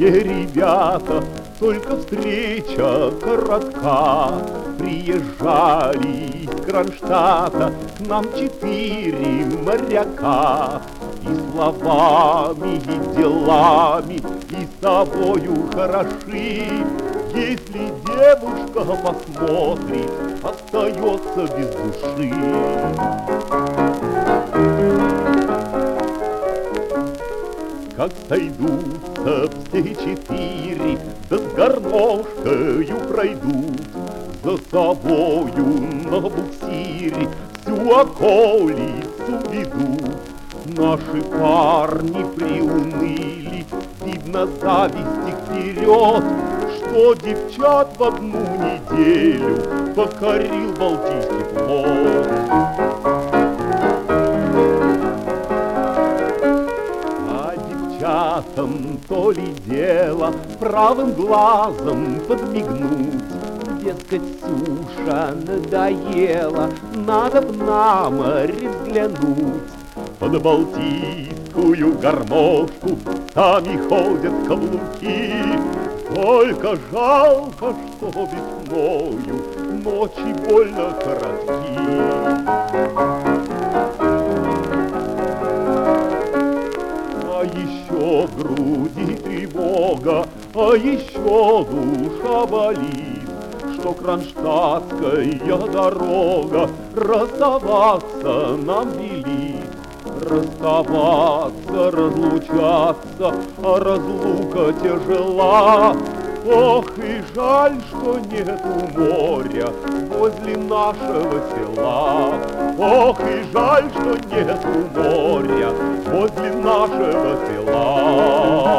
ребята, только встреча коротка. Приезжали из Кронштадта к нам 4 моряка. И словами, и делами, и собою хороши. Если девушка посмотрит, остается без души. Как сойдутся все 4, да с гармошкою пройдут, за собою на буксире всю околицу ведут. Наши парни приуныли, видно, зависть их вперед, что девчат в одну неделю покорил Балтийский флот. А девчатам то ли дело правым глазом подмигнуть. Дескать, суша надоела, надо б на море взглянуть. Под балтийскую гармошку сами ходят каблуки. Только жалко, что весною ночи больно коротки. А еще в груди тревога, а еще душа болит, что кронштадтская дорога расставаться нам велит. Расставаться, разлучаться, а разлука тяжела. Ох, и жаль, что нету моря возле нашего села. Ох, и жаль, что нету моря возле нашего села.